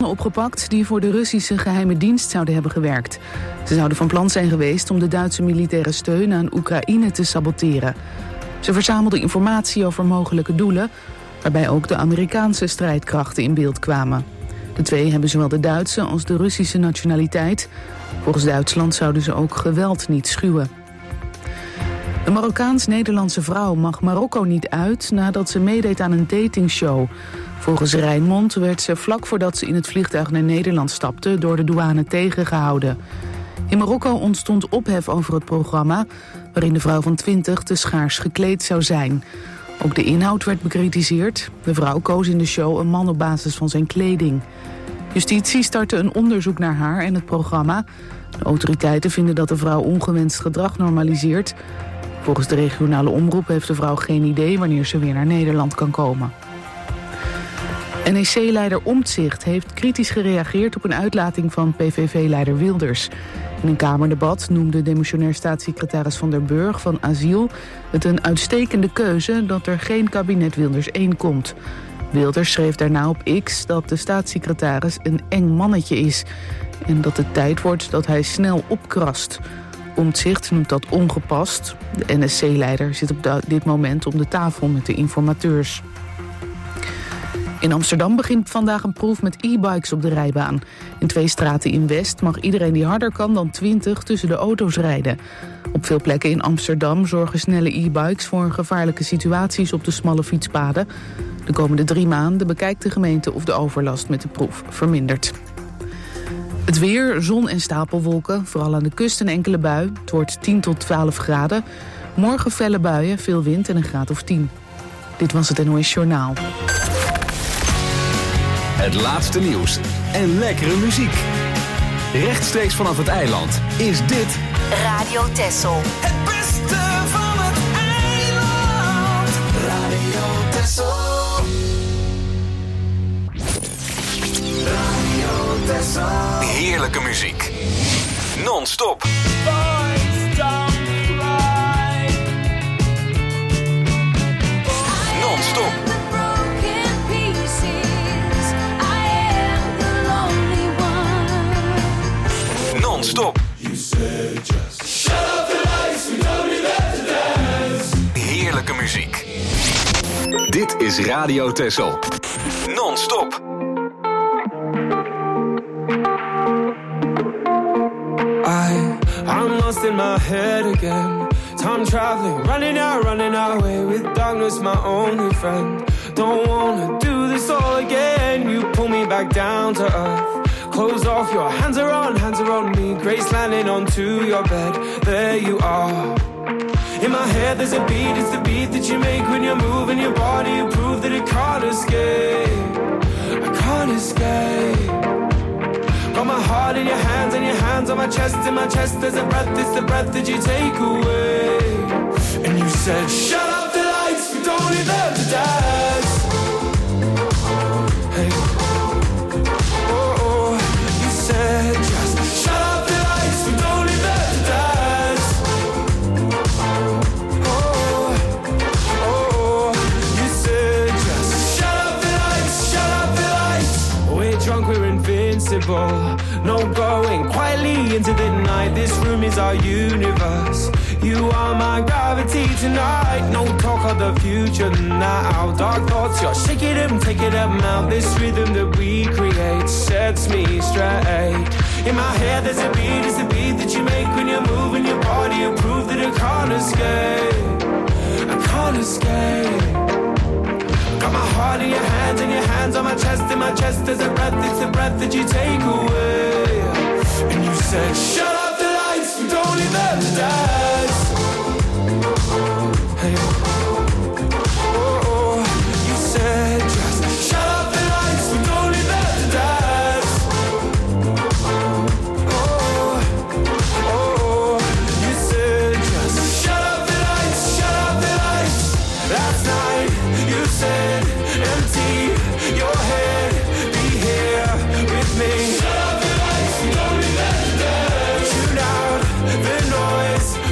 mannen opgepakt die voor de Russische geheime dienst zouden hebben gewerkt. Ze zouden van plan zijn geweest om de Duitse militaire steun aan Oekraïne te saboteren. Ze verzamelden informatie over mogelijke doelen, waarbij ook de Amerikaanse strijdkrachten in beeld kwamen. De twee hebben zowel de Duitse als de Russische nationaliteit. Volgens Duitsland zouden ze ook geweld niet schuwen. Een Marokkaans-Nederlandse vrouw mag Marokko niet uit nadat ze meedeed aan een datingshow. Volgens Rijnmond werd ze vlak voordat ze in het vliegtuig naar Nederland stapte door de douane tegengehouden. In Marokko ontstond ophef over het programma, waarin de vrouw van 20 te schaars gekleed zou zijn. Ook de inhoud werd bekritiseerd. De vrouw koos in de show een man op basis van zijn kleding. Justitie startte een onderzoek naar haar en het programma. De autoriteiten vinden dat de vrouw ongewenst gedrag normaliseert. Volgens de regionale omroep heeft de vrouw geen idee wanneer ze weer naar Nederland kan komen. NEC-leider Omtzigt heeft kritisch gereageerd op een uitlating van PVV-leider Wilders. In een Kamerdebat noemde demissionair staatssecretaris Van der Burg van Asiel het een uitstekende keuze dat er geen kabinet Wilders 1 komt. Wilders schreef daarna op X dat de staatssecretaris een eng mannetje is en dat het tijd wordt dat hij snel opkrast. Omtzigt noemt dat ongepast. De NSC-leider zit op dit moment om de tafel met de informateurs. In Amsterdam begint vandaag een proef met e-bikes op de rijbaan. In 2 straten in West mag iedereen die harder kan dan 20 tussen de auto's rijden. Op veel plekken in Amsterdam zorgen snelle e-bikes voor gevaarlijke situaties op de smalle fietspaden. De komende 3 maanden bekijkt de gemeente of de overlast met de proef vermindert. Het weer, zon en stapelwolken, vooral aan de kust een enkele bui. Het wordt 10 tot 12 graden. Morgen felle buien, veel wind en een graad of 10. Dit was het NOS Journaal. Het laatste nieuws en lekkere muziek. Rechtstreeks vanaf het eiland is dit Radio Texel. Het beste van het eiland. Radio Texel. Radio Texel. heerlijke muziek. Non-stop. Non-stop. Non-stop. Heerlijke muziek. Dit is Radio Texel. Non-stop. I'm lost in my head again. Time traveling, running away with darkness, my only friend. Don't wanna do this all again. You pull me back down to earth. Close off, your hands are on me. Grace landing onto your bed. There you are. In my head there's a beat, it's the beat that you make when you're moving your body. You prove that it can't escape. I can't escape. Got my heart in your hands and your hands on my chest. In my chest there's a breath, it's the breath that you take away. And you said, shut up the lights, we don't need them to dance. Hey, oh, you said just shut up the lights, we don't need them to dance. Oh, you said just shut up the lights, shut up the lights. We're drunk, we're invincible. No going quietly into the night. This room is our universe. You are my gravity tonight. No talk of the future now. Dark thoughts, you're shaking them, taking them out. This rhythm that we create sets me straight. In my head there's a beat, it's the beat that you make when you're moving your body. You prove that I can't escape. I can't escape. Got my heart in your hands and your hands on my chest. In my chest there's a breath, it's the breath that you take away. And you said, shut up the lights, we don't need them to dance. Hey, oh, you said just shut up the lights, we don't need them to dance. Oh, you said just shut up the lights, shut up the lights. Last night you said empty your head, be here with me. Shut up the lights, we don't need them to dance. Tune out the noise.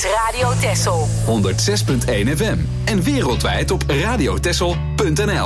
is Radio Texel. 106.1 FM en wereldwijd op radiotexel.nl.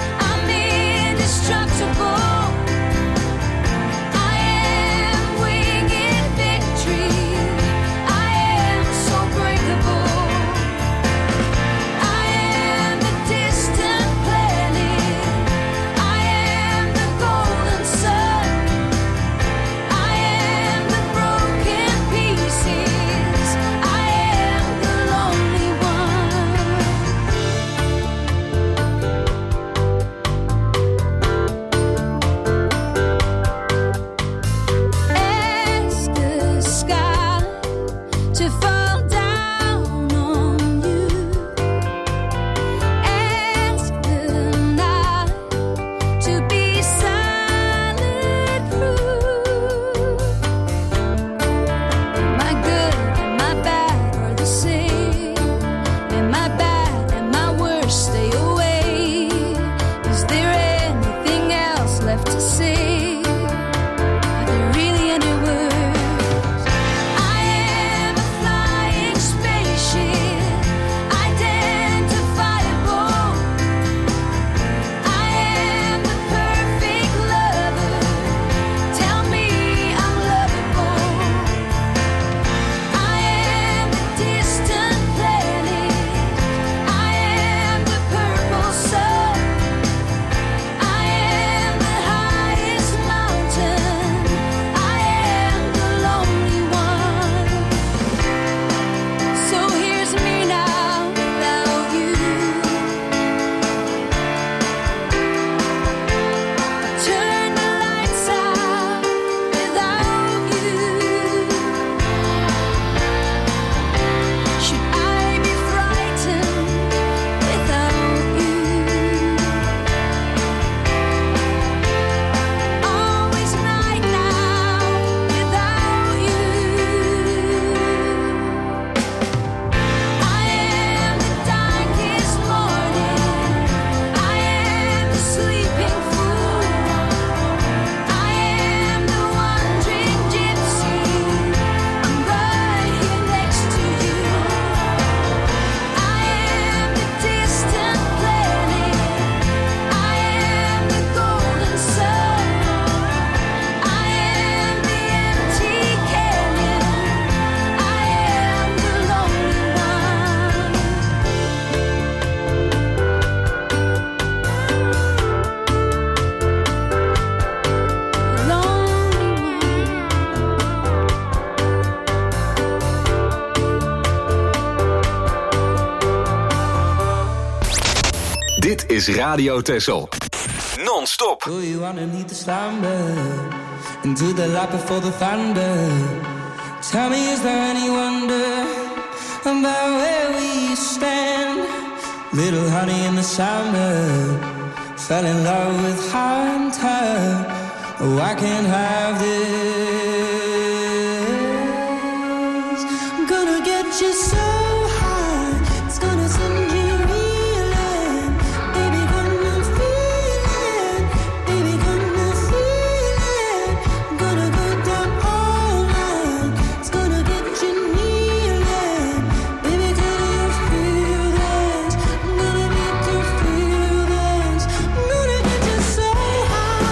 We is Radio Texel. Non-stop. Do you wanna lead the slumber into the light before the thunder? Tell me, is there any wonder about where we stand? Little honey in the summer, fell in love with hunter. Oh, I can't have this. I'm gonna get you so high, it's gonna send you reeling. Baby, gonna feel it. Baby, gonna feel it. I'm gonna go down all night, it's gonna get you kneeling. Baby, can you feel this? I'm gonna make you feel this. I'm gonna get you so high.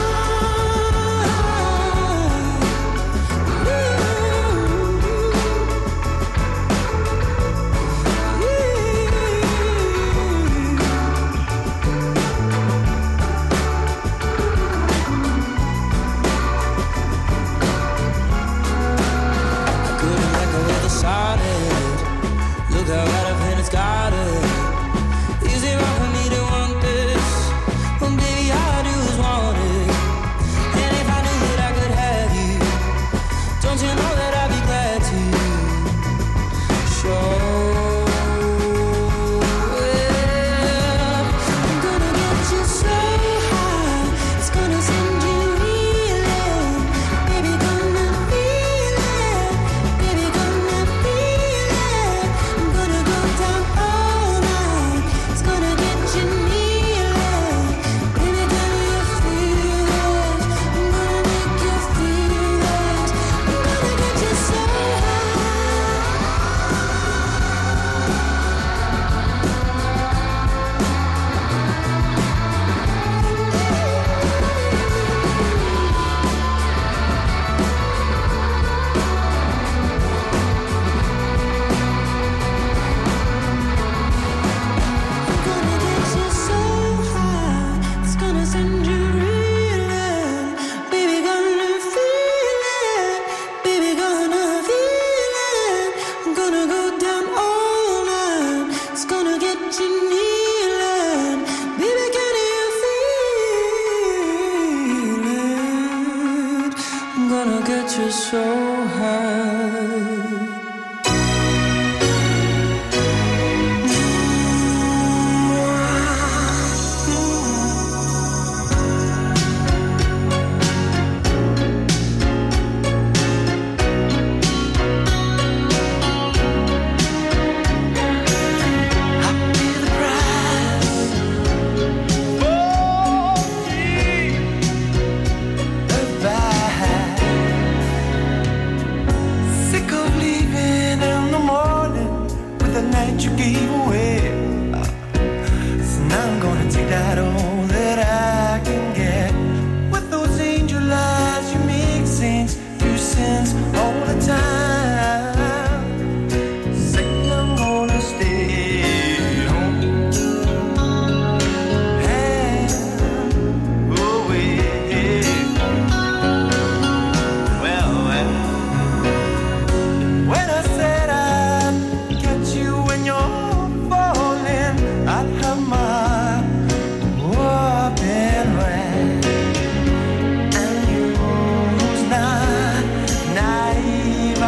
Couldn't let go of the solid. Look how right up in it's got it. Is it wrong for me to want this? Well, baby, all I do is want it. And if I knew that I could have you, don't you know that I'd be glad to show it. I'm gonna get you so high, it's gonna send you reeling. Baby, gonna feel it. Baby, gonna feel it. I'm gonna go down all night, it's gonna get you kneeling. Baby, can you feel it? I'm gonna make you feel it. I'm gonna get you so high, it's gonna send you reeling. Baby, gonna feel it. Baby, gonna feel it. I'm gonna go down all night, it's gonna get you kneeling. Baby, can you feel it? I'm gonna get you so high. Sick of leaving in the morning with the night you gave away. So now I'm gonna take that all that I can get. With those angel eyes you make saints do sins all the time. Saying I'm gonna stay home. And away. Well, when I said I'd catch you when you're falling, I'd have my whooping right. And you's not naive,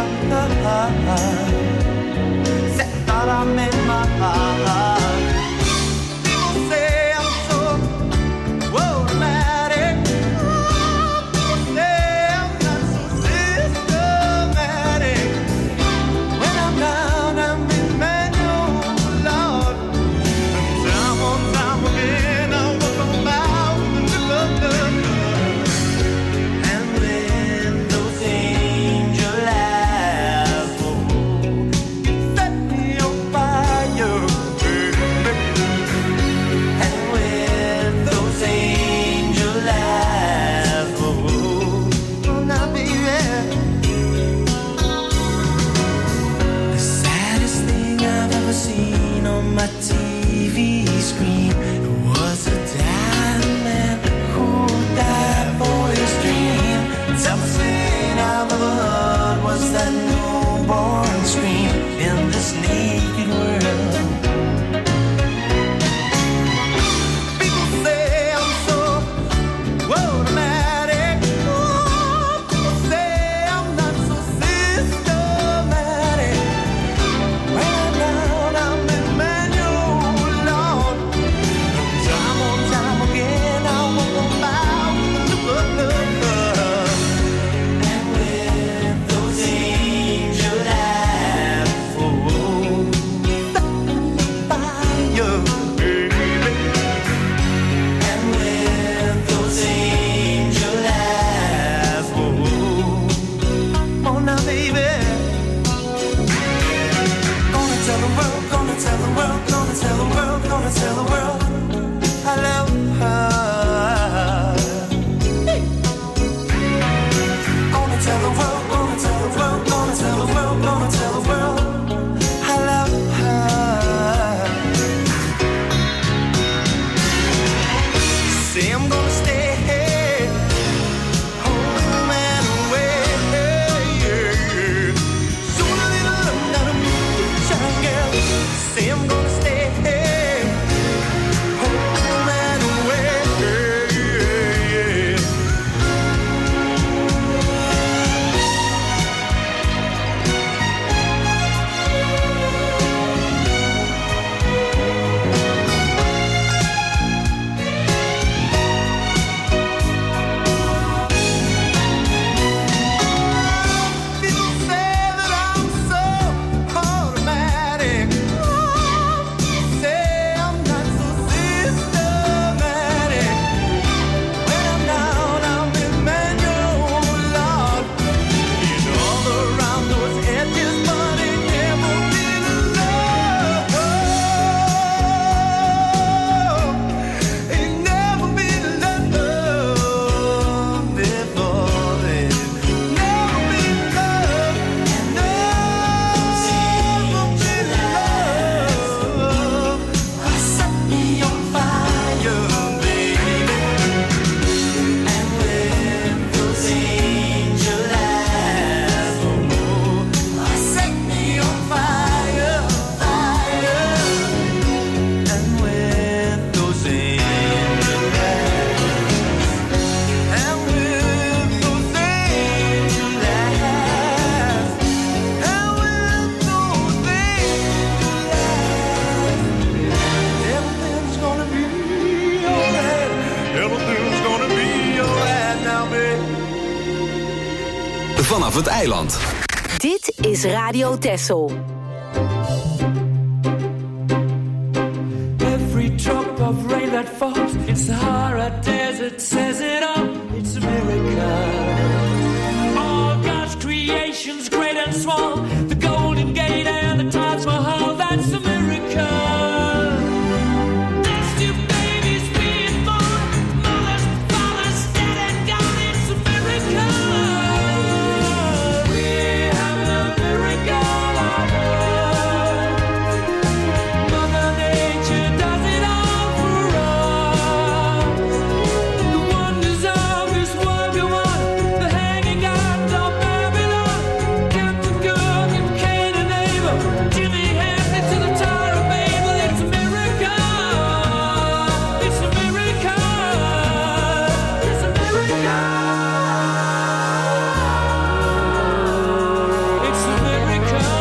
said thought I meant my heart. People say I'm so dramatic. People say I'm not so systematic. When I'm down, I'm in manual, Lord. And time on time again, I walk about the love. And when those angel eyes set me on fire, and with those angel eyes, oh, now baby. The saddest thing I've ever seen on my TV screen was a diamond who died for his dream. Toughest thing I've ever heard was that newborn scream in this naked world. People vanaf het eiland. Dit is Radio Texel. Every drop of rain that falls in Sahara Desert says it all. It's a miracle. All God's creations, great and small, the Golden Gate and the Taj Mahal, that's a miracle. There's two babies being born, mothers, fathers, dead and gone, it's a miracle. We're having a miracle on earth. Mother Nature does it all for us. The wonders of this world go on, the hanging gods of Babylon, Captain Cook and Cain and Abel, Jimmy Hendrix to the Tower of Babel. It's a miracle. It's a miracle. It's a miracle. It's a miracle.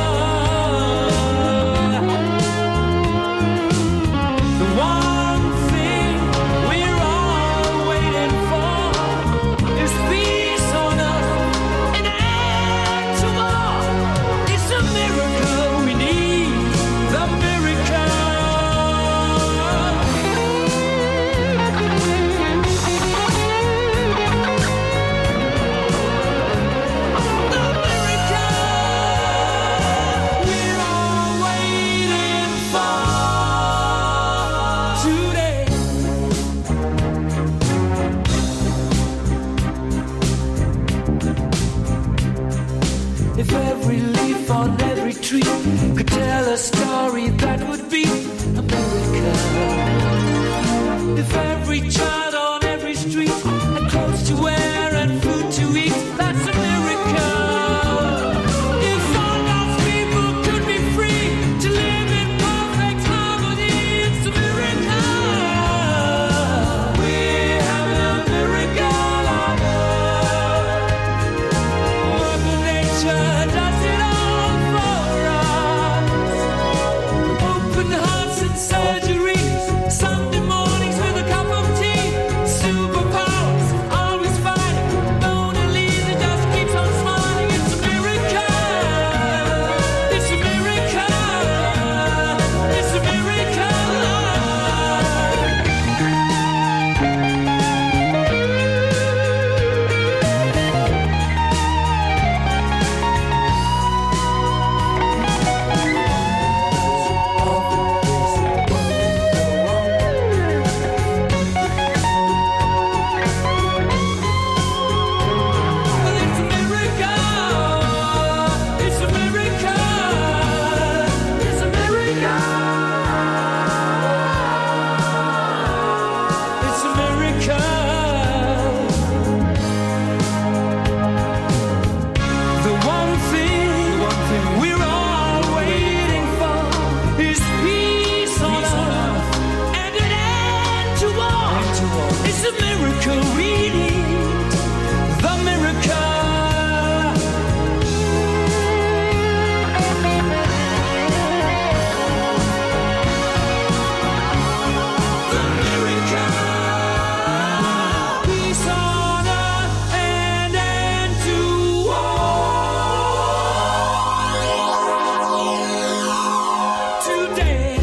The one thing we're all waiting for is peace on earth and an end to war. It's a miracle we need, the miracle. The miracle we're all waiting for today. If every leaf on every tree could tell a story, that would be a miracle. If every child on every street had clothes to wear and food to eat, that's a miracle. If all God's people could be free to live in perfect harmony, it's a miracle. We're having a miracle on earth. Mother Nature does it all for us. Open hearts and surgeries, Sunday mornings with a cup of tea. Superpowers, always fighting. Mona Lisa just keeps on smiling. It's a miracle. It's a miracle. It's a miracle. Well, it's a miracle. It's a miracle. It's a miracle. It's a miracle. The one thing we're all waiting for is peace on earth and an end to war. It's a miracle we need, the miracle. The miracle. Peace on earth and end to war. Today.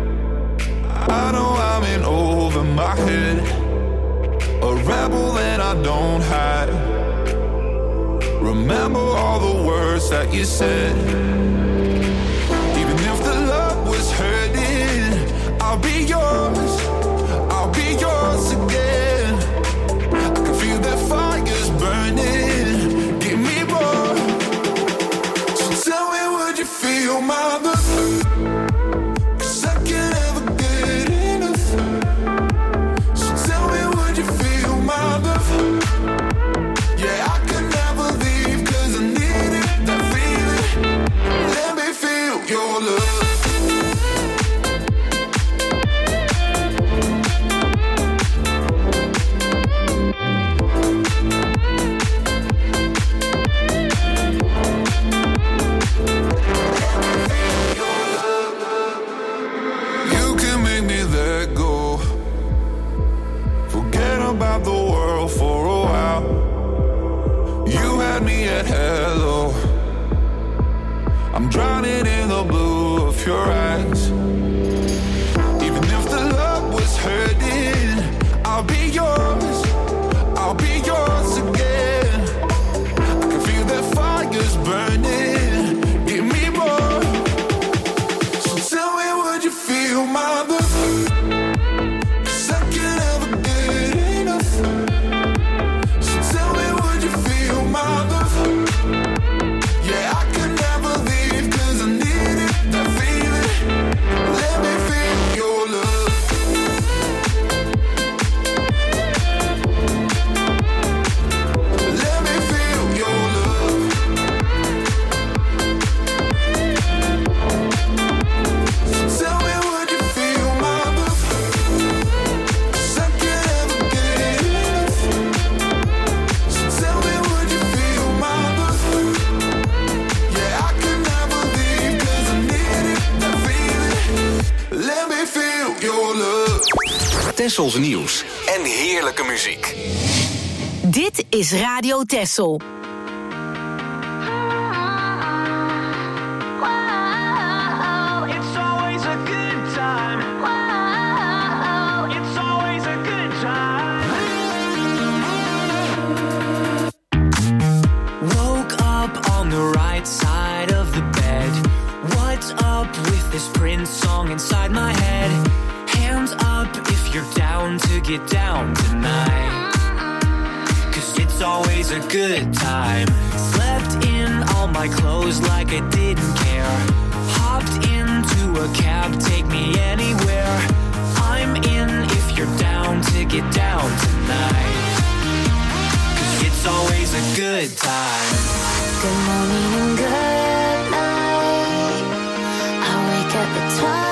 I know I'm in over my head, a rebel and I don't hide. Remember all the words that you said. Even if the love was hurting, I'll be yours. I'll be yours again. I can feel that fire's burning. Give me more. So tell me, would you feel my love? Hello, I'm drowning in the blue of your eyes. Even if the love was hurting, I'll be yours. I'll be yours again. I can feel that fire's burning. Give me more. So tell me, would you feel my love? Tessels nieuws en heerlijke muziek. Dit is Radio Tessel. Woke up on the right side of the bed. What's up with this Prince song inside my head? Hands up if you're down to get down tonight. 'Cause it's always a good time. Slept in all my clothes like I didn't care. Hopped into a cab, take me anywhere. I'm in if you're down to get down tonight. 'Cause it's always a good time. Good morning and good night. I wake up at twilight.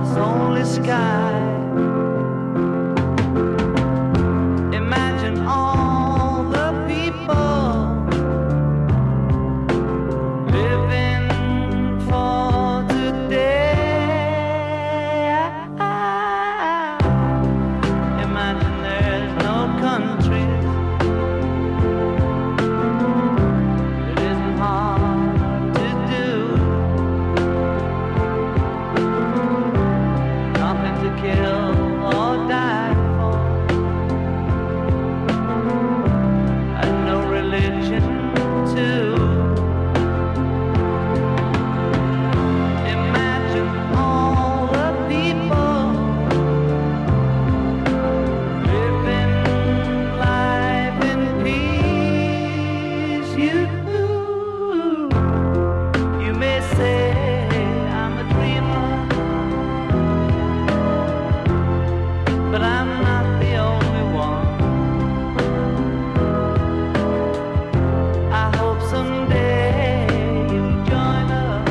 this only sky. Imagine all the people living for today. Imagine there's no countries. It isn't hard to do. Nothing to kill or die for, and no religion too. Imagine all the people living life in peace. You may say I'm a dreamer, but I'm not the only one. I hope someday you'll join us,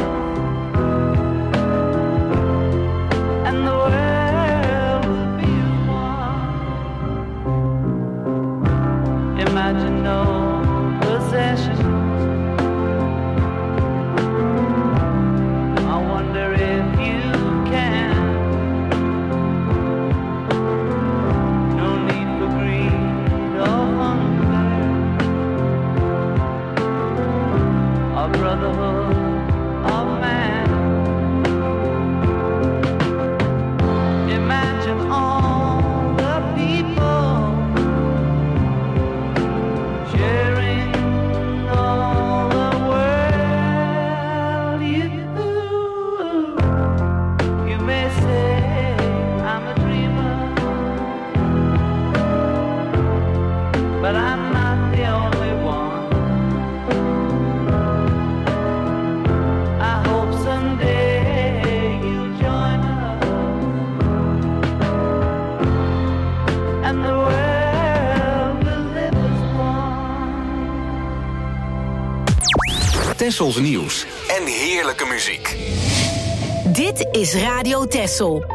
and the world will be as one. Imagine no possessions. I wonder if you can. No need for greed or hunger, or brotherhood of man. Imagine all the people sharing all the world. You may say I'm a dreamer, but I'm not the only one. I hope someday you'll join us, and the world will live as one. Tessels nieuws en heerlijke muziek. Dit is Radio Tessel.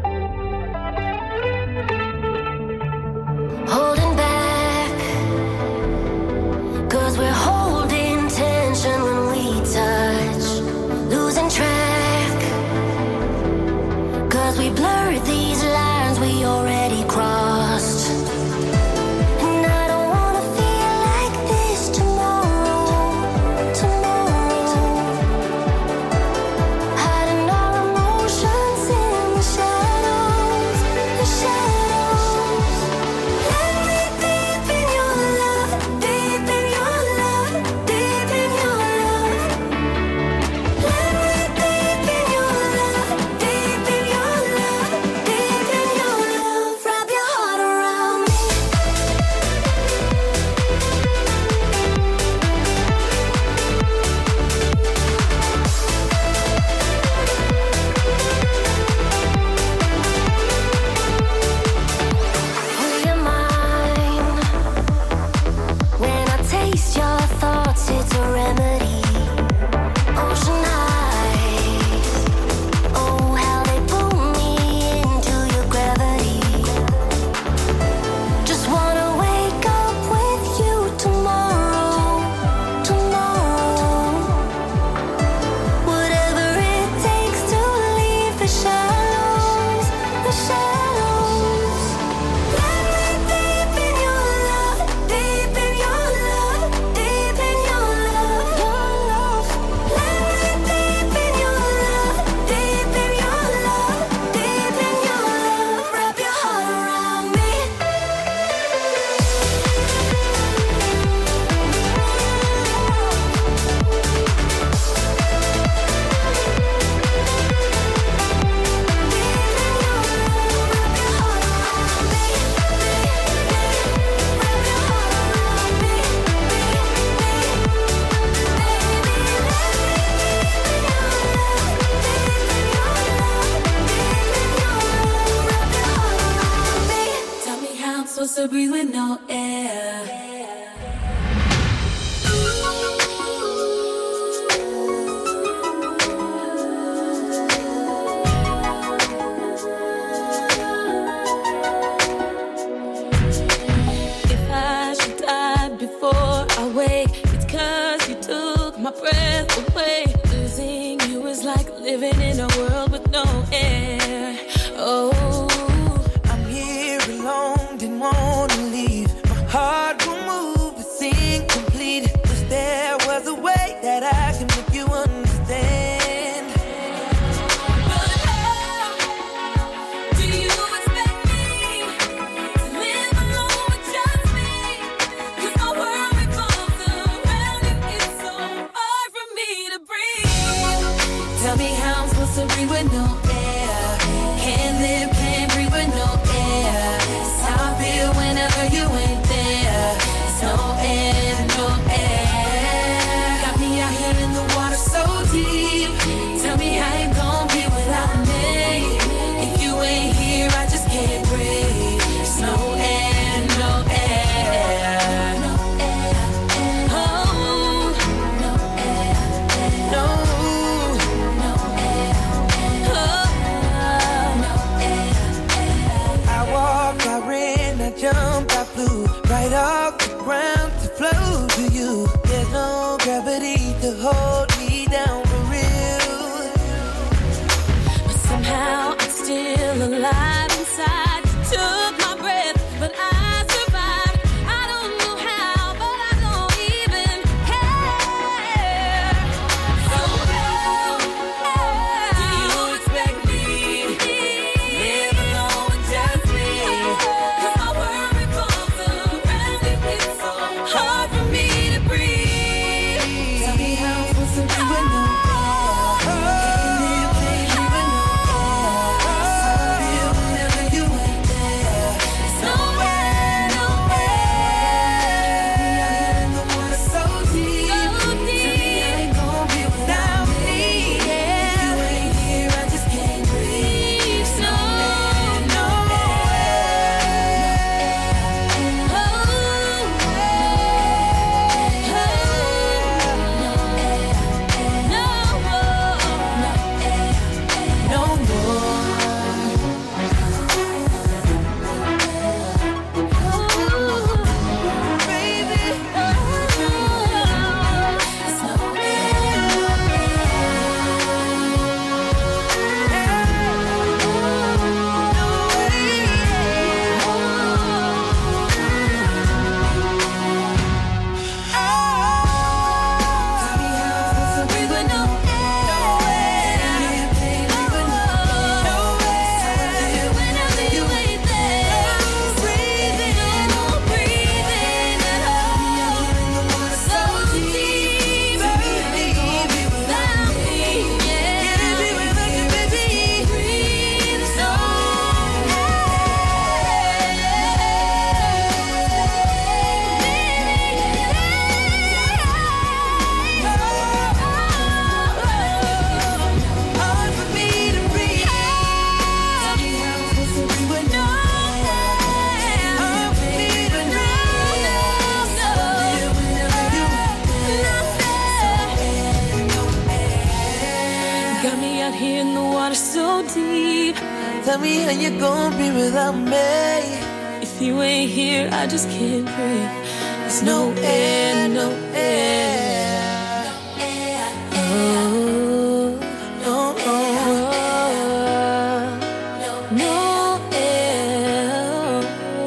Holding back, 'cause we're holding tension when we touch. Losing track, 'cause we blurred these lines we already crossed. And I don't wanna feel like this tomorrow. Hiding our emotions in the shadows. Let me deep in your love, deep in your love, deep in your love. Let me deep in your love, deep in your love, deep in your love. Wrap your heart around me. Free your mind. When I taste your thoughts, it's a remedy. Ocean eyes, oh how they pull me into your gravity. Just wanna wake up with you tomorrow. Whatever it takes to leave the shadows. Let me deep in your love, deep in your love, deep in your love. Let me deep in your love, deep in your love, deep in your love. Wrap your heart around me. Tell me how I'm supposed to breathe with no air. alive inside. Took my breath, but I survived. I don't know how, but I don't even care. So do you expect me to live alone with just me? 'Cause my world revolves around you. It's so hard for me to breathe. Tell me how I'm supposed to do it now. Got me out here in the water so deep. Tell me how you gonna be without me. If you ain't here, I just can't breathe. There's no air, no air. Oh, no air. No air.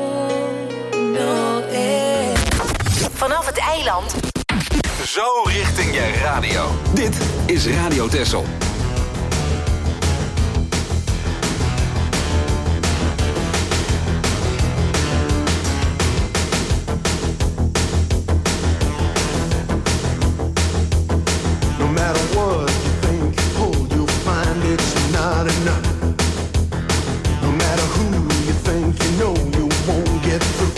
No air. Vanaf het eiland. Zo richting je radio. Dit is Radio Texel. No matter what you think you hold, you'll find it's not enough. No matter who you think you know, you won't get through.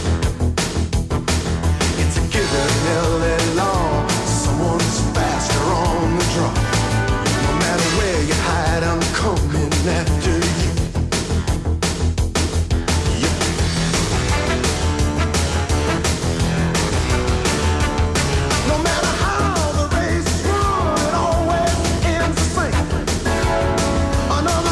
It's a given LA law, someone's faster on the draw. No matter where you hide, I'm coming after you. No matter how the race is run, it always ends the same. Another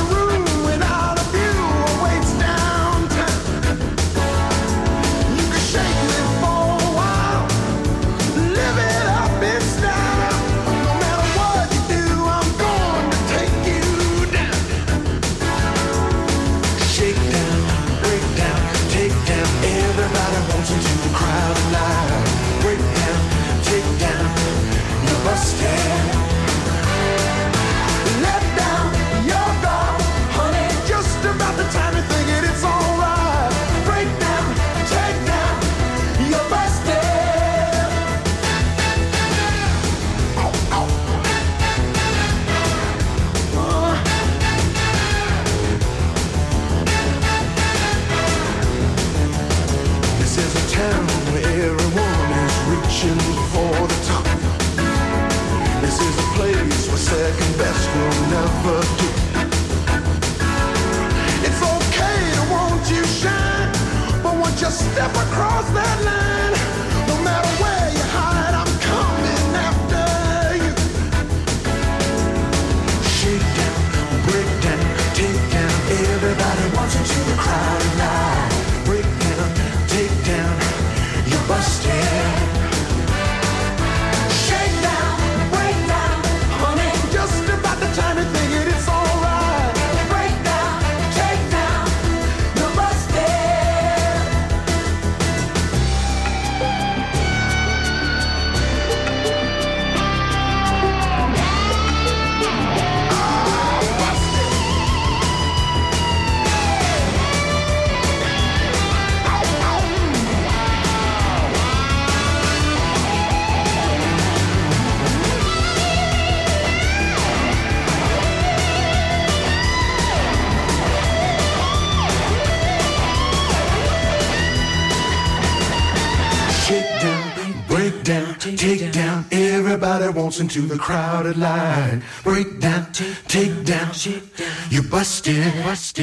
take down. Everybody wants into the crowded line. Break down, take down. You busted.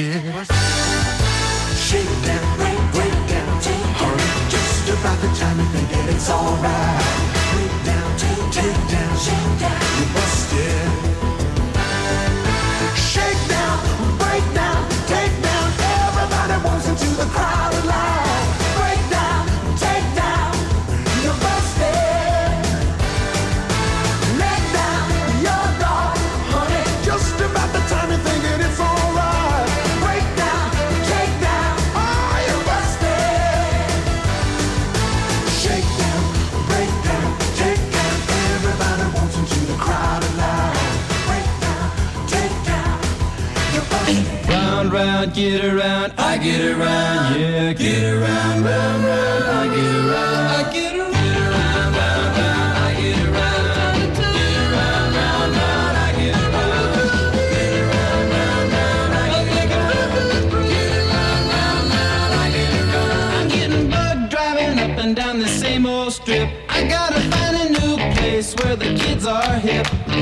Shake down, break down. Hurry, just about the time you think that it's alright. Break down, take down. You busted. Shake down, break down, take down. Everybody wants into the crowded line. Break down, take down. You busted. Let down your guard, honey. Just about the time you think that it's alright. Break down, take down. Oh, you busted. Shake down, break down, take down. Everybody wants into the crowded line. Break down, take down. You busted. Round, round, get around, I get around, yeah, get around, round, round, I get around, I get around, round, round, I get around, get around, round, round, I get around, get around, round, round, I get around, get around, round, round, I get around. I'm getting bugged driving up and down the same old strip. I gotta find a new place where the kids are hip.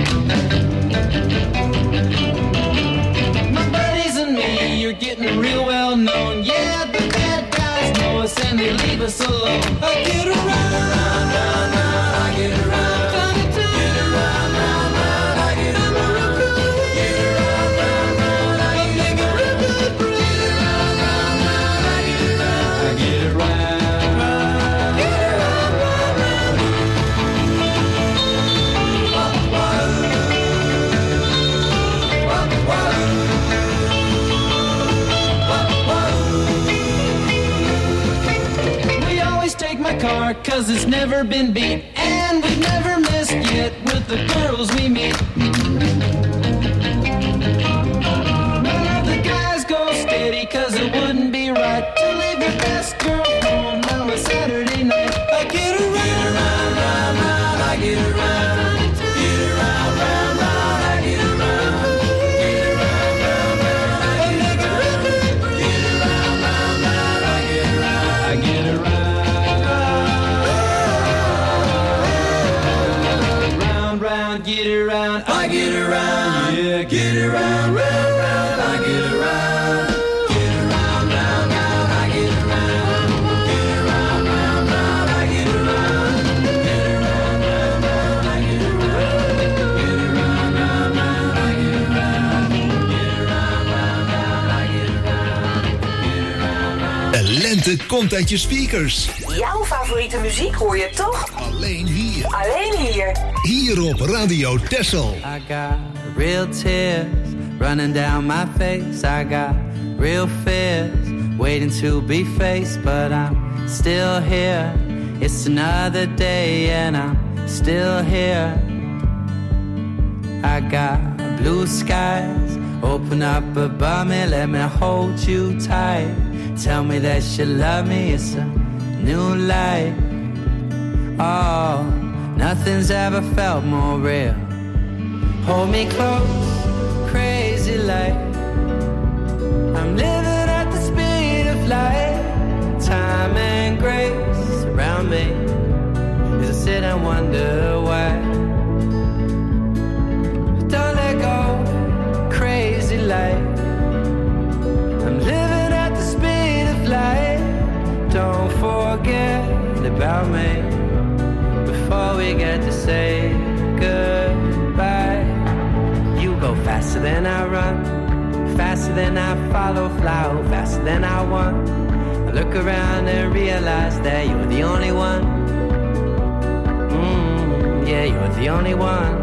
My buddies and me, you're getting real well known. Yeah, the bad guys know us and they leave us alone. I get around, round, round, round, I get around, get around, round, round, I get around, get around, round, round, I get around, get around, round, round, I get around, I get around, get around, round, round. We always take my car, cause it's never been beat. And we've never missed yet with the girls we meet. None of the guys go steady, cause it wouldn't be right to leave your best girl home on a Saturday night. I get around, round, round, round, I get around, get around, round, round, I get around, get around, round, round, I get around, get around, round, round, I get around, I get around, round, round, get around, I get around, yeah, get around, round, round, I get around, get around, round, round, I get around, get around, round, round, I get around, get around, round, round, I get around, get around, round, round, I get around, get around, round, round, I get around, get around, round. De lente komt uit je speakers. Jouw favoriete muziek hoor je toch? Alleen hier. Alleen hier. Hier op Radio Texel. I got real tears running down my face. I got real fears waiting to be faced, but I'm still here. It's another day and I'm still here. I got blue skies open up above me, let me hold you tight. Tell me that you love me, it's a new life. Oh, nothing's ever felt more real. Hold me close, crazy like I'm living at the speed of light. Time and grace around me as I sit and wonder why. Don't let go, crazy like I'm living at the speed of light. Don't forget about me before we get to say goodbye. You go faster than I run, faster than I follow, fly faster than I want. I look around and realize that you're the only one. Yeah, you're the only one.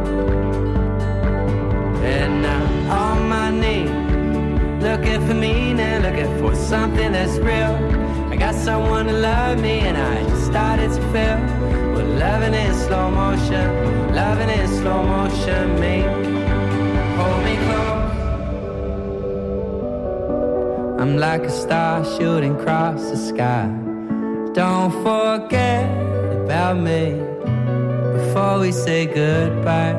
And I'm on my knees, looking for meaning, looking for something that's real. I got someone to love me and I just started to feel. Well, loving in slow motion, loving in slow motion, me. Hold me close. I'm like a star shooting across the sky. Don't forget about me before we say goodbye.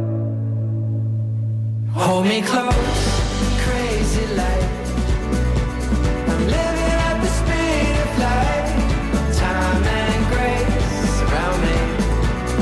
Hold me close, crazy like I'm living at the speed of light. Time and grace around me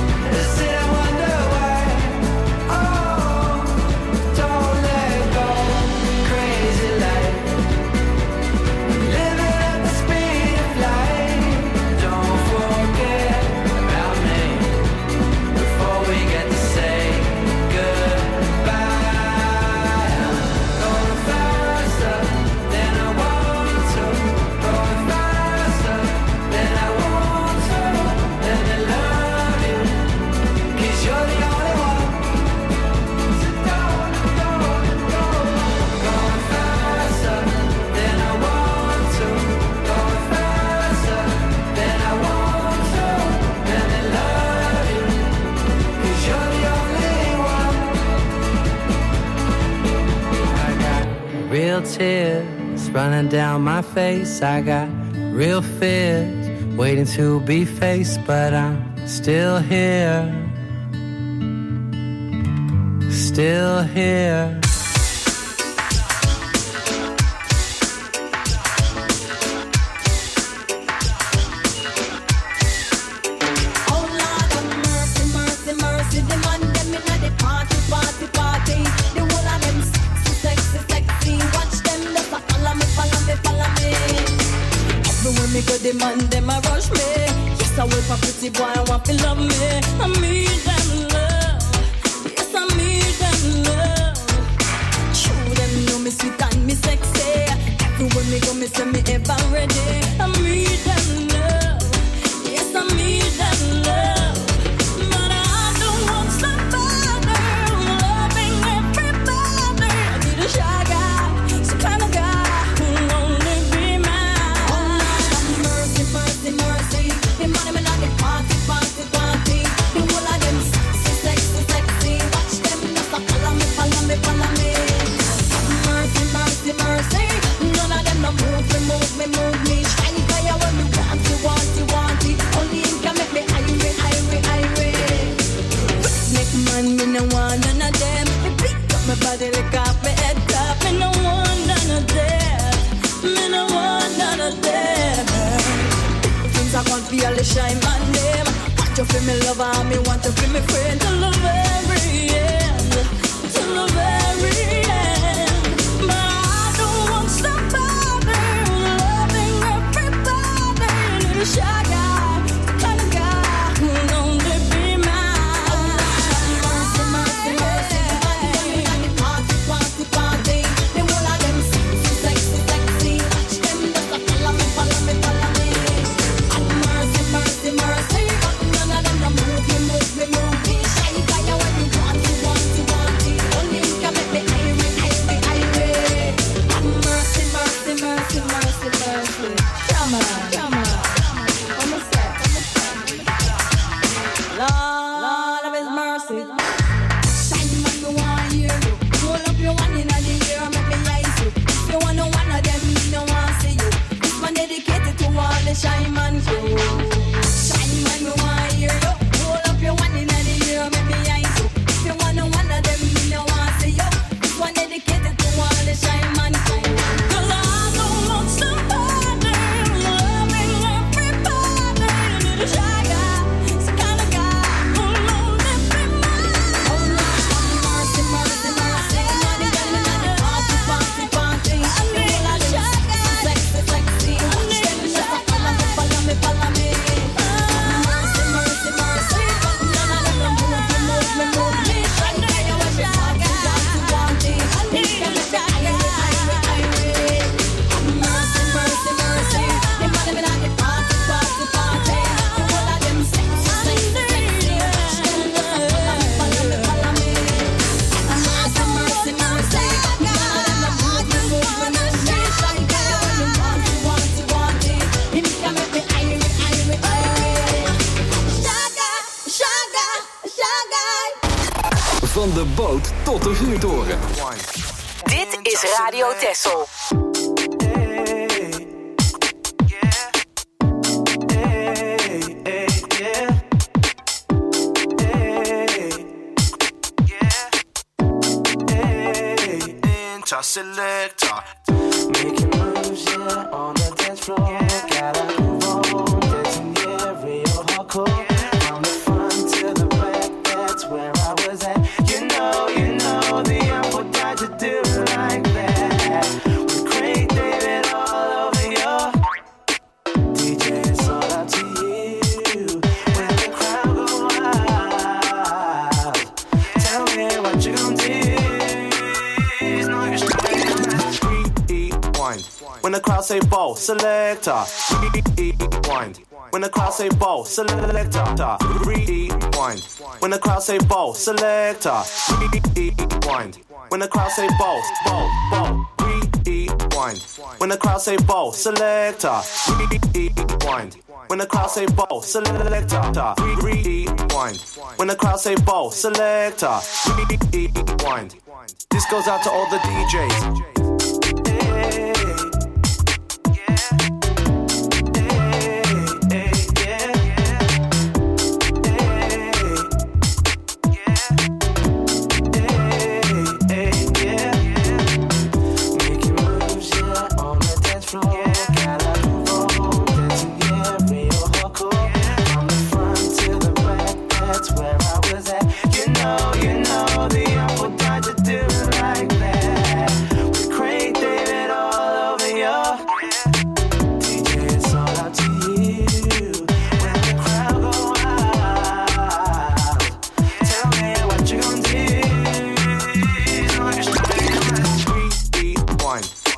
real tears running down my face. I got real fears waiting to be faced, but I'm still here. Still here. The man, them a rush me. Yes, I wait for pretty boy, I want to love me. I need them love. Yes, I need them love. True, them know me sweet and me sexy. Everywhere me go, me say me ever ready. I need them love. Yes, I need them love. But I don't want somebody loving everybody. I need a shy guy, some kind of guy who'll only be mine. Mercy, the money me not the party. The whole of them sexy. Watch them just a follow me. Mercy. None of them no move me. Shine fire when me want it. Only him can make me irate. Make man, me no want none of them. Me pick up my body like off my head top. Me no want none of them. I can't feel the shine on them. Want you feel me lover and me want you feel me friend till the very end. But I don't want somebody loving everybody. I need a shy guy, the kind of guy who'll only be mine. Mercy. Party. The whole of them sexy. Watch them just a follow me. Mercy, none of them no move me. Shine fire when you want it. Only you can make me irate. Mercy. Come on. Almost set. Lord of His mercy. Shine when you want you. Hold up your one in the air, make me eyes you. If you want one of them, me no want see you. This one dedicated to all the shine man crew. Shine when you want hear you. Hold up your one in the air, make me eyes you. If you want one of them, me no want see you. This one dedicated to all the shine man crew. 'Cause I don't want somebody loving everybody. I need a shy guy, some kind of guy who'll only be mine. Oh Lord, mercy. Money got me at the party. I need a shy guy, sexy. Watch them just a follow me. Mercy. None of them no move me. Shine fire when me want it. I need a shy guy. Mercy. The money me like the party. The whole of them sexy. Watch them just a follow me. Mercy. None of them no move me. Shine fire when me want it. Him can make me irate. Shy guy. Van de boot tot de vuurtoren. Dit is Radio Texel. Selector, making moves, yeah, on the dance floor. Gotta move on, dancing, yeah, real hardcore. From the front to the back, that's where I was at. You know, the apple died to do it like that. With Craig David all over your DJ, it's all up to you. When the crowd go wild, tell me what you gon' do. When the crowd say ball, selector, rewind. When the crowd say ball, selector, rewind. When the crowd say ball, selector, rewind. When the crowd say ball, rewind. When the crowd say ball, selector, rewind. When the crowd say ball, selector, rewind. When the crowd say ball, selector, rewind. This goes out to all the DJs.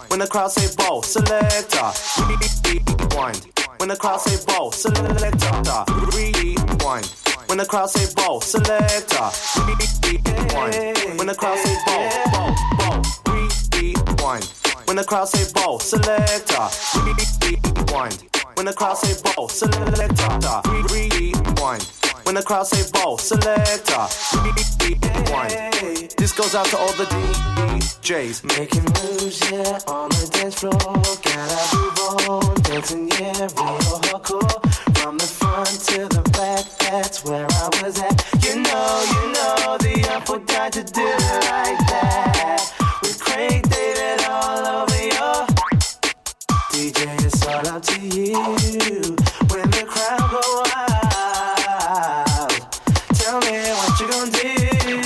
When the crowd say ball, selector, rewind. When the crowd say ball, selector, rewind. When the crowd say ball, selector, rewind. When the crowd say ball, rewind. When the crowd say ball, selector, rewind. When the crowd say ball, selector, rewind. When the crowd say ball, selector, rewind. This goes out to all the DJs. Making moves, yeah, on the dance floor. Gotta move on, dancing, yeah, real hardcore. From the front to the back, that's where I was at. You know, the apple died to do it like that. With Craig David all over your DJ, it's all up to you. When the crowd go wild, tell me what you gonna do.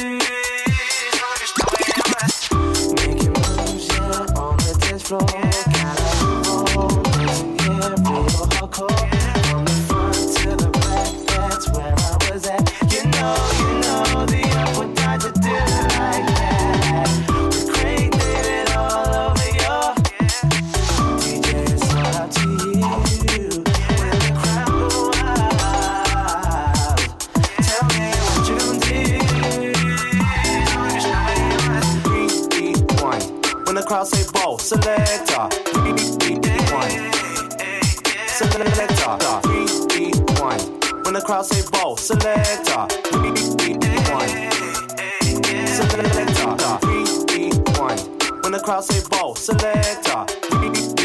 Making moves, yeah, on the dance floor. Gotta move on, dancing, yeah, real hardcore. From the front to the back, that's where I was at. You know, the apple died to do it like that. With Craig David all over your DJ, it's all up to you. When the crowd go wild, tell me what you gonna do. Rewind. When the crowd say ball, selector, rewind. Selector, rewind. When the crowd say ball, selector, rewind. Selector, rewind. When the crowd say ball, selector, rewind.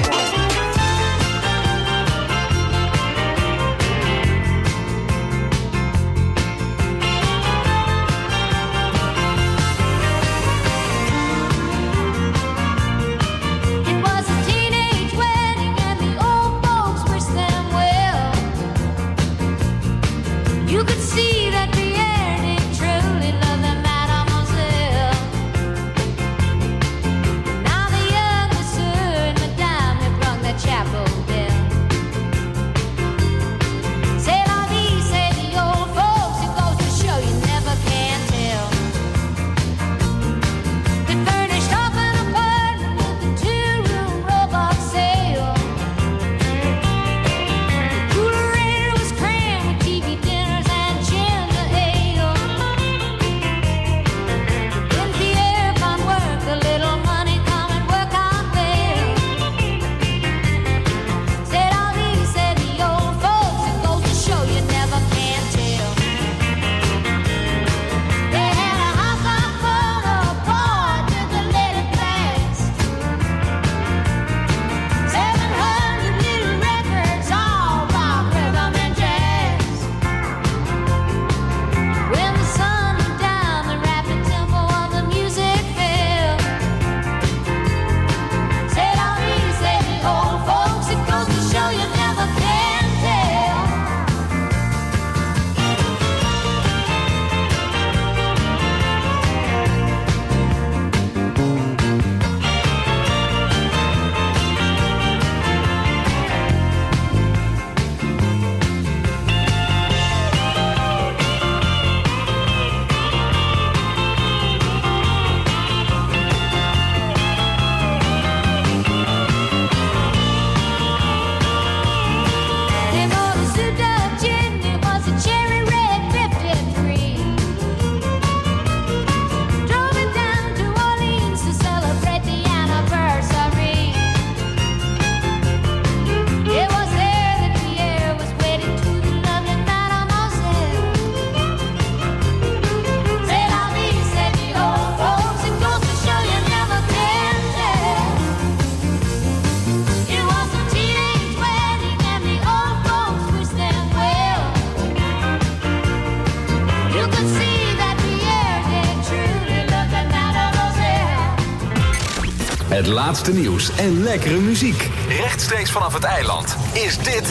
It was a teenage wedding and the old folks wished them well. You could see that Pierre did truly love the mademoiselle. Now the young monsieur and madame have rung the chapel bell. C'est la vie, say the old folks. It goes to show you never can tell. They furnished up an apartment with a two-room robot sale. The cooler air was crammed with TV dinners and ginger ale. Then Pierre found work, a little money coming, work out well. C'est la vie, said the old folks. It goes to show you never can tell. They had a house on full of boy, took a lady fast. 700 little records, all rock, rhythm, and jazz. When the sun went down, the rapid tempo of the music fell. C'est la vie, say the old folks. It goes to show you never can tell. They bought a souped-up gin, it was a cherry red 53. Drove it down to Orleans to celebrate the anniversary. It was there that Pierre was wedded to the lovely mademoiselle. C'est la vie, said the old folks. It goes to show you never can tell. It was a teenage wedding and the old folks wished them well. You could see that Pierre did truly love the mademoiselle. Het laatste nieuws en lekkere muziek. Rechtstreeks vanaf het eiland is dit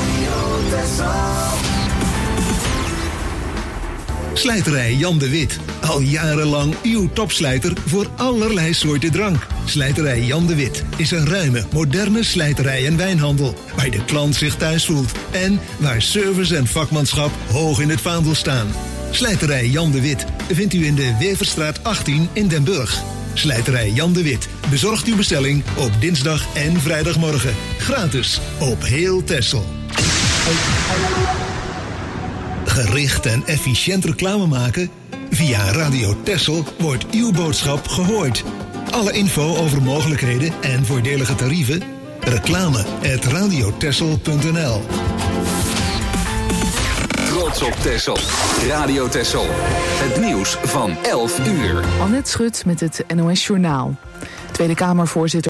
Slijterij Jan de Wit. Al jarenlang uw topslijter voor allerlei soorten drank. Slijterij Jan de Wit is een ruime, moderne slijterij en wijnhandel. Waar de klant zich thuis voelt. En waar service en vakmanschap hoog in het vaandel staan. Slijterij Jan de Wit vindt u in de Weverstraat 18 in Den Burg. Slijterij Jan de Wit bezorgt uw bestelling op dinsdag en vrijdagmorgen. Gratis op heel Texel. Gericht en efficiënt reclame maken? Via Radio Texel wordt uw boodschap gehoord. Alle info over mogelijkheden en voordelige tarieven? reclame@radiotexel.nl. Trots op Texel. Radio Texel. Het nieuws van 11 uur. Annette Schut met het NOS Journaal. Tweede Kamervoorzitter